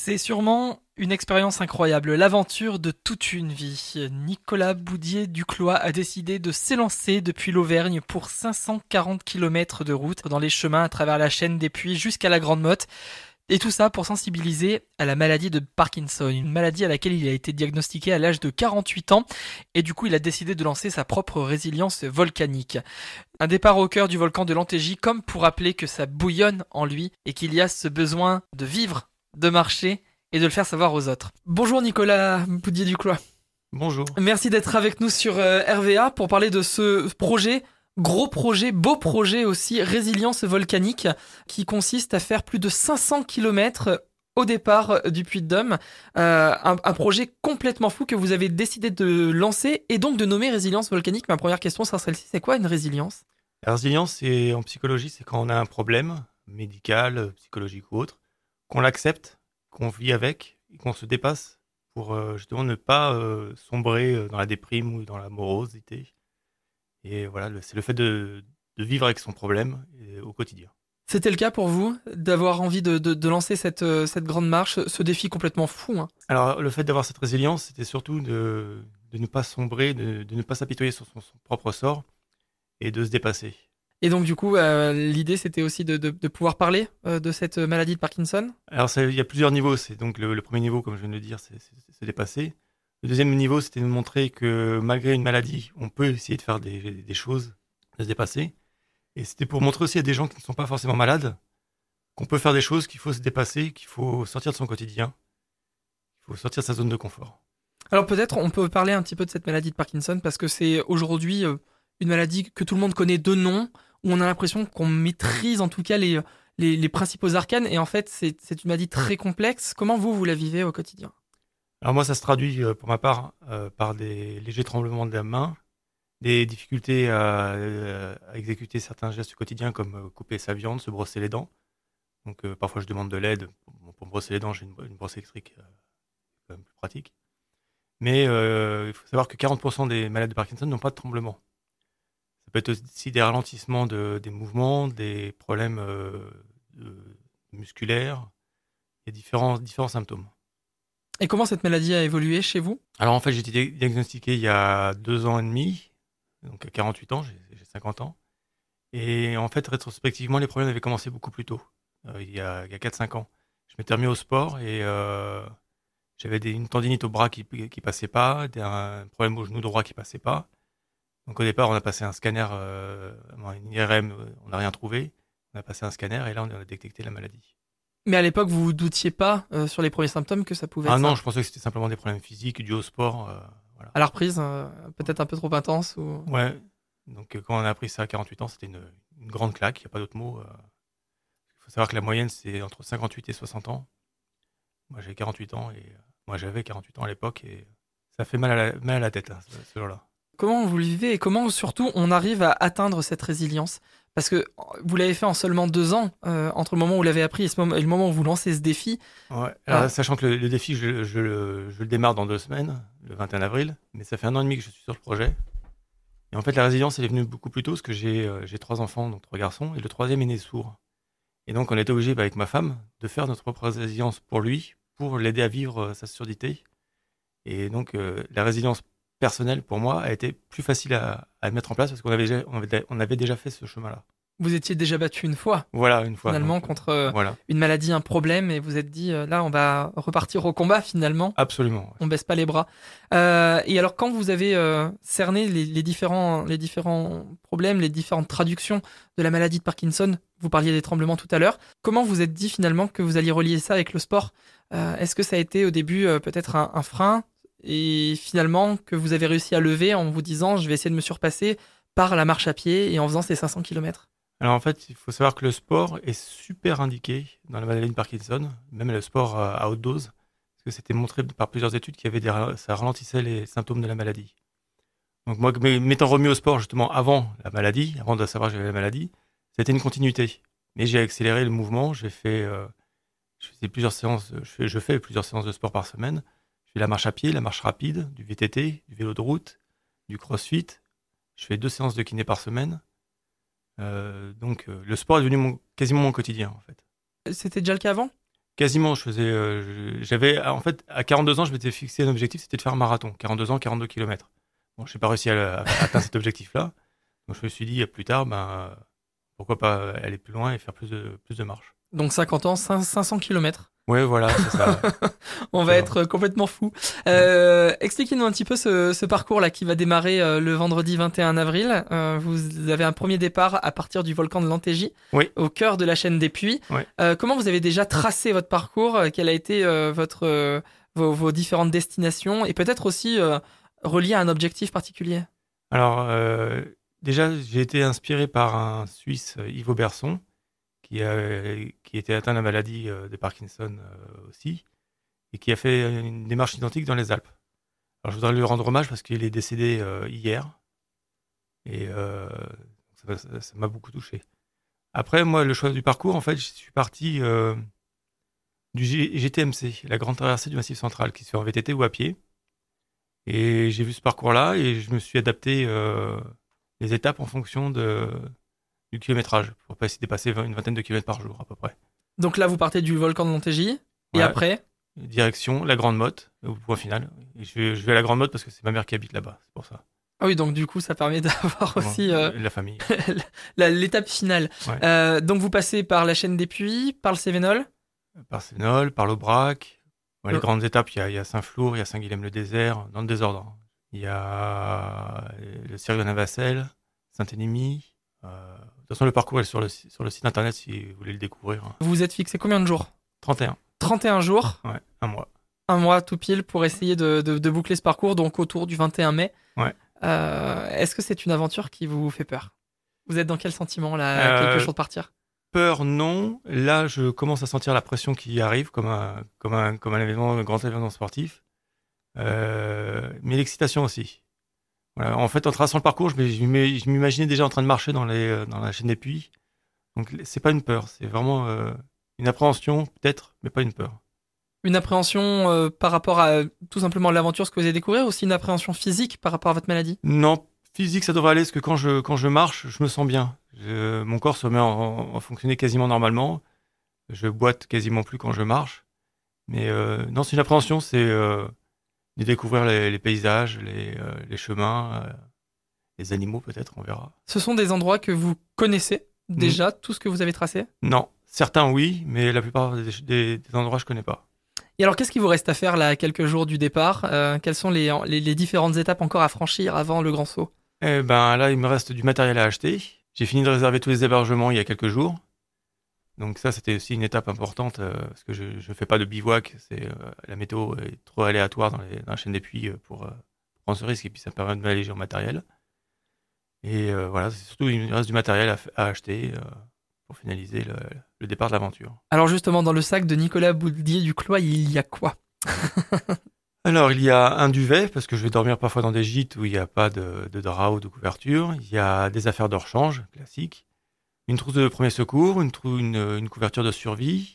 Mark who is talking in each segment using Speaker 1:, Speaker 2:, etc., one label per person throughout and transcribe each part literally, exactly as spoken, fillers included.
Speaker 1: C'est sûrement une expérience incroyable, l'aventure de toute une vie. Nicolas Boudier-Duclois a décidé de s'élancer depuis l'Auvergne pour cinq cent quarante kilomètres de route dans les chemins à travers la chaîne des Puys jusqu'à la Grande Motte. Et tout ça pour sensibiliser à la maladie de Parkinson, une maladie à laquelle il a été diagnostiqué à l'âge de quarante-huit ans. Et du coup, il a décidé de lancer sa propre résilience volcanique. Un départ au cœur du volcan de l'Antégie, comme pour rappeler que ça bouillonne en lui et qu'il y a ce besoin de vivre, de marcher et de le faire savoir aux autres. Bonjour Nicolas Boudier-Duclois.
Speaker 2: Bonjour.
Speaker 1: Merci d'être avec nous sur euh, R V A pour parler de ce projet, gros projet, beau projet aussi, résilience volcanique, qui consiste à faire plus de cinq cents kilomètres au départ du Puy-de-Dôme. Euh, un, un projet complètement fou que vous avez décidé de lancer et donc de nommer résilience volcanique. Ma première question sera celle-ci, c'est quoi une résilience ?
Speaker 2: La résilience, c'est, en psychologie, c'est quand on a un problème médical, psychologique ou autre, qu'on l'accepte, qu'on vit avec et qu'on se dépasse pour euh, justement ne pas euh, sombrer dans la déprime ou dans la morosité. Et voilà, le, c'est le fait de, de vivre avec son problème et, au quotidien.
Speaker 1: C'était le cas pour vous, d'avoir envie de, de, de lancer cette, cette grande marche, ce défi complètement fou, hein.
Speaker 2: Alors, le fait d'avoir cette résilience, c'était surtout de, de ne pas sombrer, de, de ne pas s'apitoyer sur son, son propre sort et de se dépasser.
Speaker 1: Et donc du coup, euh, l'idée c'était aussi de, de, de pouvoir parler euh, de cette maladie de Parkinson.
Speaker 2: Alors, ça, il y a plusieurs niveaux. C'est donc le, le premier niveau, comme je viens de le dire, c'est, c'est, c'est se dépasser. Le deuxième niveau, c'était de montrer que malgré une maladie, on peut essayer de faire des, des choses, de se dépasser. Et c'était pour montrer aussi à des gens qui ne sont pas forcément malades qu'on peut faire des choses, qu'il faut se dépasser, qu'il faut sortir de son quotidien, qu'il faut sortir de sa zone de confort.
Speaker 1: Alors peut-être on peut parler un petit peu de cette maladie de Parkinson parce que c'est aujourd'hui euh, une maladie que tout le monde connaît de nom, où on a l'impression qu'on maîtrise en tout cas les, les, les principaux arcanes. Et en fait, c'est, c'est une maladie très complexe. Comment vous, vous la vivez au quotidien ?
Speaker 2: Alors moi, ça se traduit euh, pour ma part euh, par des légers tremblements de la main, des difficultés à, euh, à exécuter certains gestes quotidiens comme euh, couper sa viande, se brosser les dents. Donc euh, parfois je demande de l'aide. Pour, pour me brosser les dents, j'ai une, une brosse électrique euh, quand même plus pratique. Mais euh, il faut savoir que quarante pour cent des malades de Parkinson n'ont pas de tremblements. Ça peut être aussi des ralentissements de, des mouvements, des problèmes euh, de, musculaires et différents, différents symptômes.
Speaker 1: Et comment cette maladie a évolué chez vous ?
Speaker 2: Alors en fait, j'ai été diagnostiqué il y a deux ans et demi, donc à quarante-huit ans, j'ai, j'ai cinquante ans. Et en fait, rétrospectivement, les problèmes avaient commencé beaucoup plus tôt, euh, il y a, il y a quatre cinq ans. Je m'étais remis au sport et euh, j'avais des, une tendinite au bras qui qui passait pas, des, un problème au genou droit qui passait pas. Donc au départ, on a passé un scanner, euh, une I R M, on n'a rien trouvé. On a passé un scanner et là, on a détecté la maladie.
Speaker 1: Mais à l'époque, vous vous doutiez pas euh, sur les premiers symptômes que ça pouvait
Speaker 2: Ah
Speaker 1: être
Speaker 2: non,
Speaker 1: ça.
Speaker 2: je pensais que c'était simplement des problèmes physiques dus au sport. Euh, voilà.
Speaker 1: À la reprise, euh, peut-être un peu trop intense ou...
Speaker 2: Ouais. Donc euh, quand on a appris ça à quarante-huit ans, c'était une, une grande claque, il n'y a pas d'autre mot. Il euh. faut savoir que la moyenne, c'est entre cinquante-huit et soixante ans. Moi, j'ai quarante-huit ans et euh, moi, j'avais quarante-huit ans à l'époque et ça fait mal à la, mal à la tête, hein, ce, ce jour-là.
Speaker 1: Comment vous le vivez et comment surtout on arrive à atteindre cette résilience ? Parce que vous l'avez fait en seulement deux ans, euh, entre le moment où vous l'avez appris et, ce moment, et le moment où vous lancez ce défi.
Speaker 2: Ouais. Alors,
Speaker 1: Ah.
Speaker 2: sachant que le, le défi, je, je, je le démarre dans deux semaines, le vingt et un avril, mais ça fait un an et demi que je suis sur le projet. Et en fait, la résilience, elle est venue beaucoup plus tôt parce que j'ai, euh, j'ai trois enfants, donc trois garçons, et le troisième est né sourd. Et donc, on était obligé, bah, avec ma femme, de faire notre propre résilience pour lui, pour l'aider à vivre euh, sa surdité. Et donc, euh, la résilience personnelle, pour moi, a été plus facile à, à mettre en place parce qu'on avait, déjà- on avait, on avait déjà fait ce chemin-là.
Speaker 1: Vous étiez déjà battu une fois,
Speaker 2: Voilà, une fois.
Speaker 1: finalement,
Speaker 2: donc,
Speaker 1: contre euh,
Speaker 2: voilà,
Speaker 1: une maladie, un problème, et vous êtes dit, euh, là, on va repartir au combat, finalement.
Speaker 2: absolument. Ouais.
Speaker 1: On baisse pas les bras. Euh, et alors, quand vous avez euh, cerné les, les, différents, les différents problèmes, les différentes traductions de la maladie de Parkinson, vous parliez des tremblements tout à l'heure, comment vous êtes dit finalement que vous alliez relier ça avec le sport ? euh, Est-ce que ça a été au début euh, peut-être un, un frein et finalement que vous avez réussi à lever en vous disant, je vais essayer de me surpasser par la marche à pied et en faisant ces cinq cents kilomètres ?
Speaker 2: Alors en fait, il faut savoir que le sport est super indiqué dans la maladie de Parkinson, même le sport à à haute dose, parce que c'était montré par plusieurs études qu'il y avait des, ra- ça ralentissait les symptômes de la maladie. Donc moi, m- m'étant remis au sport justement avant la maladie, avant de savoir que j'avais la maladie, c'était une continuité. Mais j'ai accéléré le mouvement, j'ai fait, euh, je faisais plusieurs séances, je fais, je fais plusieurs séances de sport par semaine. Je fais la marche à pied, la marche rapide, du V T T, du vélo de route, du crossfit. Je fais deux séances de kiné par semaine. Euh, donc euh, le sport est devenu mon, quasiment mon quotidien en fait.
Speaker 1: C'était déjà le cas avant ?
Speaker 2: Quasiment, je faisais, euh, je- j'avais, en fait, à quarante-deux ans, je m'étais fixé un objectif, c'était de faire un marathon. quarante-deux ans, quarante-deux kilomètres. Bon, j'ai pas réussi à, le- à atteindre cet objectif-là. Donc, je me suis dit, plus tard, ben, euh, pourquoi pas aller plus loin et faire plus de, plus de marches.
Speaker 1: Donc cinquante ans, cinq cents kilomètres.
Speaker 2: Ouais, voilà, c'est ça. Ouais.
Speaker 1: On va
Speaker 2: Ça va.
Speaker 1: être complètement fou. Euh, expliquez-nous un petit peu ce, ce parcours-là qui va démarrer euh, le vendredi vingt et un avril. Euh, vous avez un premier départ à partir du volcan de l'Antégie,
Speaker 2: Oui.
Speaker 1: au cœur de la chaîne des Puys.
Speaker 2: Oui.
Speaker 1: Euh, comment vous avez déjà tracé votre parcours? euh, Quelle a été euh, votre euh, vos, vos différentes destinations et peut-être aussi euh, relié à un objectif particulier?
Speaker 2: Alors, euh, déjà, j'ai été inspiré par un Suisse, euh, Yves Auberson, qui, a, qui était atteint de la maladie euh, de Parkinson euh, aussi, et qui a fait une démarche identique dans les Alpes. Alors, je voudrais lui rendre hommage parce qu'il est décédé euh, hier, et euh, ça m'a ça- ça m'a beaucoup touché. Après, moi, le choix du parcours, en fait, je suis parti euh, du G- GTMC, la grande traversée du Massif Central, qui se fait en V T T ou à pied. Et j'ai vu ce parcours-là et je me suis adapté euh, les étapes en fonction de, du kilométrage, pour pas essayer de dépasser vingt une vingtaine de kilomètres par jour à peu près.
Speaker 1: Donc là, vous partez du volcan de l'Antégie et
Speaker 2: Voilà.
Speaker 1: après?
Speaker 2: Direction la Grande Motte, au point final. Et je, vais, je vais à la Grande Motte parce que c'est ma mère qui habite là-bas, c'est pour ça.
Speaker 1: Ah oui, donc du coup, ça permet d'avoir
Speaker 2: Bon,
Speaker 1: aussi euh,
Speaker 2: la famille.
Speaker 1: la- l'étape finale.
Speaker 2: Ouais.
Speaker 1: Euh, donc vous passez par la chaîne des Puys, par le Cévenol.
Speaker 2: Par Sénol, par l'Aubrac. Bon, les
Speaker 1: Euh.
Speaker 2: grandes étapes, il y a, il y a Saint-Flour, il y a Saint-Guilhem-le-Désert, dans le désordre. Il y a le cirque de Navacelle, Saint-Énimie. Euh, de toute façon, le parcours est sur le, sur le site internet si vous voulez le découvrir.
Speaker 1: Vous vous êtes fixé combien de jours?
Speaker 2: trente et un,
Speaker 1: trente et un jours,
Speaker 2: ouais, un mois.
Speaker 1: un mois tout pile pour essayer de, de- de boucler ce parcours, donc autour du vingt et un mai.
Speaker 2: Ouais.
Speaker 1: Euh, est-ce que c'est une aventure qui vous fait peur? Vous êtes dans quel sentiment là,
Speaker 2: Euh,
Speaker 1: quelques jours de partir?
Speaker 2: Peur, non. Là, je commence à sentir la pression qui arrive, comme un, comme un, comme un événement, un grand événement sportif. Euh, mais l'excitation aussi. Voilà. En fait, en traçant le parcours, je m'im- je m'im- je m'imaginais déjà en train de marcher dans, les, dans la chaîne des Puys. Donc, c'est pas une peur, c'est vraiment euh, une appréhension, peut-être, mais pas une peur.
Speaker 1: Une appréhension euh, par rapport à euh, tout simplement l'aventure, ce que vous allez découvrir, aussi une appréhension physique par rapport à votre maladie?
Speaker 2: Non, physique, ça devrait aller, parce que quand je, quand je marche, je me sens bien. Je- mon corps se met en, en, en fonctionner quasiment normalement. Je boite quasiment plus quand je marche. Mais euh, non, c'est une appréhension, c'est euh, de découvrir les, les paysages, les, euh, les chemins, euh, les animaux peut-être, on verra.
Speaker 1: Ce sont des endroits que vous connaissez déjà, tout ce que vous avez tracé?
Speaker 2: Non, certains oui, mais la plupart des, des, des endroits je connais pas.
Speaker 1: Et alors, qu'est-ce qu'il vous reste à faire là, à quelques jours du départ? Euh, Quelles sont les, les, les différentes étapes encore à franchir avant le grand saut?
Speaker 2: Eh ben là, il me reste du matériel à acheter. J'ai fini de réserver tous les hébergements il y a quelques jours. Donc ça, c'était aussi une étape importante, euh, parce que je ne fais pas de bivouac. C'est, euh, la météo est trop aléatoire dans, les, dans la chaîne des Puys euh, pour euh, prendre ce risque, et puis ça me permet de m'alléger en matériel. Et euh, voilà, c'est surtout il me reste du matériel à, f- à acheter euh, pour finaliser le, le départ de l'aventure.
Speaker 1: Alors justement, dans le sac de Nicolas Boudier du Cloy, il y a quoi?
Speaker 2: Alors, il y a un duvet, parce que je vais dormir parfois dans des gîtes où il n'y a pas de, de drap ou de couverture. Il y a des affaires de rechange, classiques. Une trousse de premier secours, une, trou- une, une couverture de survie.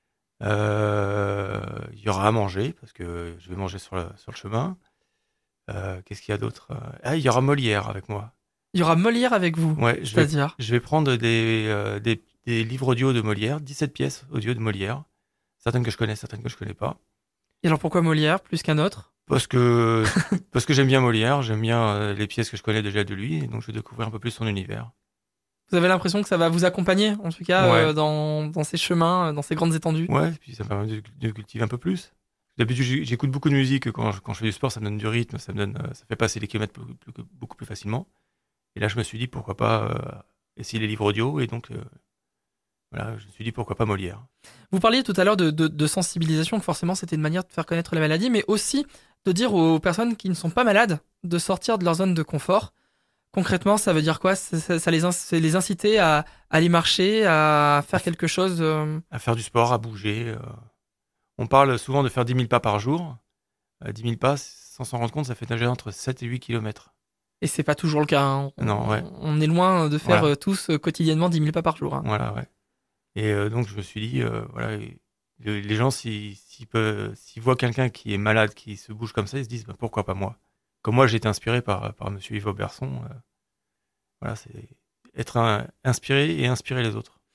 Speaker 2: Euh, il y aura à manger, parce que je vais manger sur le, sur le chemin. Euh, qu'est-ce qu'il y a d'autre? Ah, il y aura Molière avec moi.
Speaker 1: Il y aura Molière avec vous,
Speaker 2: Ouais, je vais,
Speaker 1: c'est-à-dire?
Speaker 2: je vais prendre des, euh, des, des livres audio de Molière, dix-sept pièces audio de Molière. Certaines que je connais, certaines que je connais pas.
Speaker 1: Et alors pourquoi Molière plus qu'un autre?
Speaker 2: Parce que, parce que j'aime bien Molière, j'aime bien euh, les pièces que je connais déjà de lui, et donc je vais découvrir un peu plus son univers.
Speaker 1: Vous avez l'impression que ça va vous accompagner, en tout cas,
Speaker 2: Ouais.
Speaker 1: euh, dans, dans ces chemins, euh, dans ces grandes étendues?
Speaker 2: Ouais, et puis ça me permet de, de cultiver un peu plus. D'habitude, j'ai- j'écoute beaucoup de musique quand je, quand je fais du sport, ça me donne du rythme, ça me donne, euh, ça fait passer les kilomètres plus- plus- beaucoup plus facilement. Et là, je me suis dit pourquoi pas euh, essayer les livres audio, et donc euh, voilà, je me suis dit pourquoi pas Molière.
Speaker 1: Vous parliez tout à l'heure de, de, de sensibilisation, que forcément c'était une manière de faire connaître la maladie, mais aussi de dire aux personnes qui ne sont pas malades de sortir de leur zone de confort. Concrètement, ça veut dire quoi? Ça, ça- ça les, in- c'est les inciter à, à aller marcher, à faire quelque chose. euh,
Speaker 2: À faire du sport, à bouger. euh. On parle souvent de faire dix mille pas par jour. Euh, dix mille pas, sans s'en rendre compte, ça fait nager entre sept et huit kilomètres.
Speaker 1: Et c'est pas toujours le cas. Hein. On,
Speaker 2: Non, ouais.
Speaker 1: on est loin de faire
Speaker 2: Voilà.
Speaker 1: euh, tous euh, quotidiennement dix mille pas par jour. Hein.
Speaker 2: Voilà, ouais. Et euh, donc, je me suis dit, euh, voilà, et le- les gens, s'ils s'ils peuvent- s'ils voient quelqu'un qui est malade, qui se bouge comme ça, ils se disent, bah, pourquoi pas moi? Comme moi, j'ai été inspiré par, par monsieur Yves Auberson. euh, voilà, c'est être un- inspiré et inspirer les autres.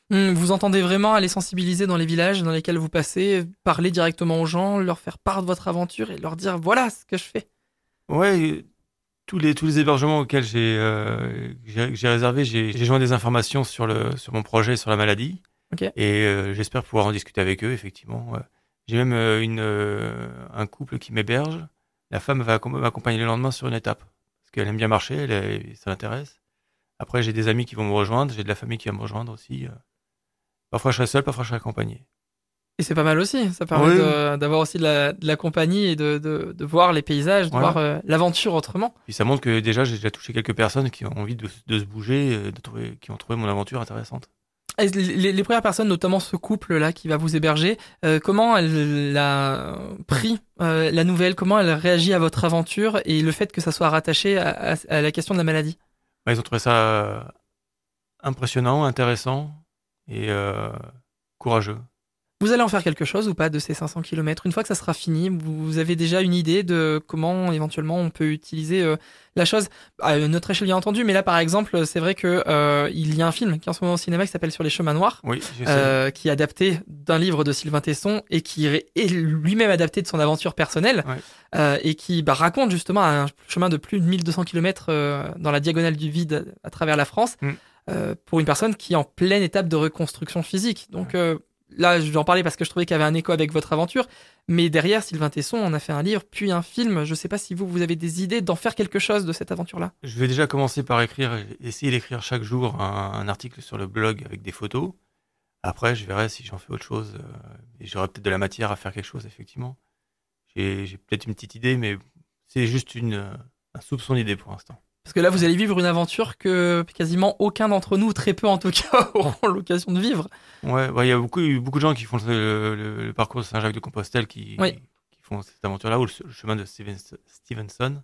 Speaker 1: Hum, Vous entendez vraiment à les sensibiliser dans les villages dans lesquels vous passez, parler directement aux gens, leur faire part de votre aventure et leur dire voilà ce que je fais.
Speaker 2: Ouais, tous les, tous les hébergements auxquels j'ai euh, j'ai j'ai réservé, j'ai j'ai joint des informations sur, le, sur mon projet, sur la maladie.
Speaker 1: Ok.
Speaker 2: Et euh, j'espère pouvoir en discuter avec eux, effectivement. Ouais. J'ai même euh, une, euh, un couple qui m'héberge. La femme va accom- m'accompagner le lendemain sur une étape. Parce qu'elle aime bien marcher, elle est- ça l'intéresse. Après, j'ai des amis qui vont me rejoindre, j'ai de la famille qui va me rejoindre aussi. euh. Parfois, je serai seul, parfois, je serai accompagné.
Speaker 1: Et c'est pas mal aussi, ça permet
Speaker 2: Oui,
Speaker 1: de- d'avoir aussi de la, de la compagnie et de, de, de voir les paysages, de
Speaker 2: voilà.
Speaker 1: voir euh, l'aventure autrement.
Speaker 2: Puis ça montre que déjà, j'ai déjà touché quelques personnes qui ont envie de, de se bouger, euh, de trouver, qui ont trouvé mon aventure intéressante.
Speaker 1: Et les, les premières personnes, notamment ce couple-là qui va vous héberger, euh, comment elle a pris euh, la nouvelle, comment elle réagit à votre aventure et le fait que ça soit rattaché à, à, à la question de la maladie?
Speaker 2: Ouais, ils ont trouvé ça euh, impressionnant, intéressant et euh, courageux.
Speaker 1: Vous allez en faire quelque chose ou pas de ces cinq cents kilomètres? Une fois que ça sera fini, vous avez déjà une idée de comment éventuellement on peut utiliser euh, la chose à notre échelle bien entendu, mais là par exemple, c'est vrai que euh, il y a un film qui est en ce moment au cinéma qui s'appelle Sur les chemins noirs,
Speaker 2: Oui, j'essaie.
Speaker 1: euh, qui est adapté d'un livre de Sylvain Tesson et qui est lui-même adapté de son aventure personnelle,
Speaker 2: Ouais.
Speaker 1: euh, et qui bah, raconte justement un chemin de plus de mille deux cents kilomètres euh, dans la diagonale du vide à travers la France,
Speaker 2: Mm.
Speaker 1: euh, pour une personne qui est en pleine étape de reconstruction physique. Donc euh, là, je vais en parler parce que je trouvais qu'il y avait un écho avec votre aventure, mais derrière, Sylvain Tesson en a fait un livre, puis un film. Je sais pas si vous, vous avez des idées d'en faire quelque chose de cette aventure-là.
Speaker 2: Je vais déjà commencer par écrire, essayer d'écrire chaque jour un, un article sur le blog avec des photos. Après, je verrai si j'en fais autre chose. euh, et j'aurai peut-être de la matière à faire quelque chose, effectivement. J'ai, j'ai peut-être une petite idée, mais c'est juste une, euh, un soupçon d'idée pour l'instant.
Speaker 1: Parce que là, vous allez vivre une aventure que quasiment aucun d'entre nous, très peu en tout cas, auront l'occasion de vivre.
Speaker 2: Ouais, ouais, il y a beaucoup, beaucoup de gens qui font le, le- le parcours de Saint-Jacques-de-Compostelle qui,
Speaker 1: Oui.
Speaker 2: qui font cette aventure-là, ou le, le chemin de Steven- Stevenson.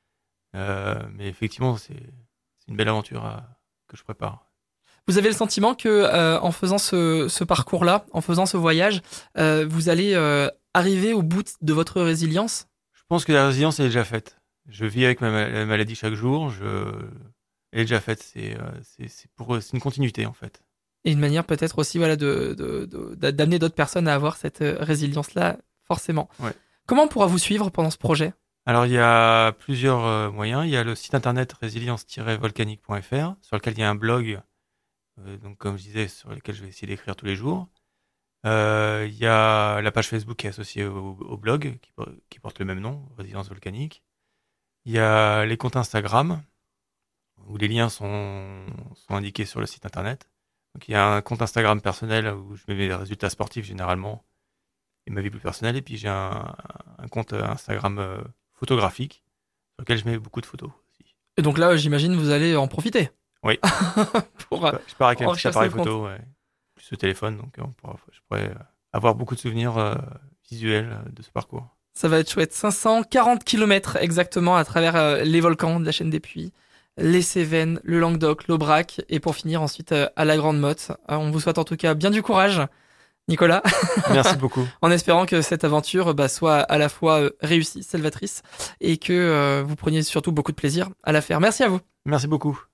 Speaker 2: Euh, mais effectivement, c'est, c'est une belle aventure à- que je prépare.
Speaker 1: Vous avez le sentiment que euh, en faisant ce, ce parcours-là, en faisant ce voyage, euh, vous allez euh, arriver au bout de votre résilience?
Speaker 2: Je pense que la résilience elle est déjà faite. Je vis avec ma ma- maladie chaque jour. Je... Elle est déjà faite. C'est, euh, c'est, c'est, pour, c'est une continuité, en fait.
Speaker 1: Et une manière peut-être aussi voilà, de, de, de- d'amener d'autres personnes à avoir cette euh, résilience-là, forcément.
Speaker 2: Ouais.
Speaker 1: Comment on pourra vous suivre pendant ce projet?
Speaker 2: Alors, il y a plusieurs euh, moyens. Il y a le site internet résilience tiret volcanique point f r, sur lequel il y a un blog, euh, donc, comme je disais, sur lequel je vais essayer d'écrire tous les jours. Euh, Il y a la page Facebook qui est associée au, au blog, qui, por- qui porte le même nom, Résilience Volcanique. Il y a les comptes Instagram, où les liens sont, sont indiqués sur le site internet. Donc, il y a un compte Instagram personnel où je mets mes résultats sportifs généralement et ma vie plus personnelle. Et puis, j'ai un, un compte Instagram euh, photographique sur lequel je mets beaucoup de photos aussi.
Speaker 1: Et donc là, j'imagine vous allez en profiter.
Speaker 2: Oui.
Speaker 1: Pour, euh,
Speaker 2: Je pars avec un petit
Speaker 1: enrichir
Speaker 2: appareil
Speaker 1: ce compte.
Speaker 2: photo, ouais. Plus le téléphone, donc on pourra, je pourrais euh, avoir beaucoup de souvenirs euh, visuels euh, de ce parcours.
Speaker 1: Ça va être chouette. cinq cent quarante kilomètres exactement à travers euh, les volcans de la chaîne des Puys, les Cévennes, le Languedoc, l'Aubrac, et pour finir ensuite euh, à la Grande Motte. Euh, on vous souhaite en tout cas bien du courage, Nicolas,
Speaker 2: Merci beaucoup.
Speaker 1: en espérant que cette aventure bah, soit à la fois euh, réussie, salvatrice, et que euh, vous preniez surtout beaucoup de plaisir à la faire. Merci à vous.
Speaker 2: Merci beaucoup.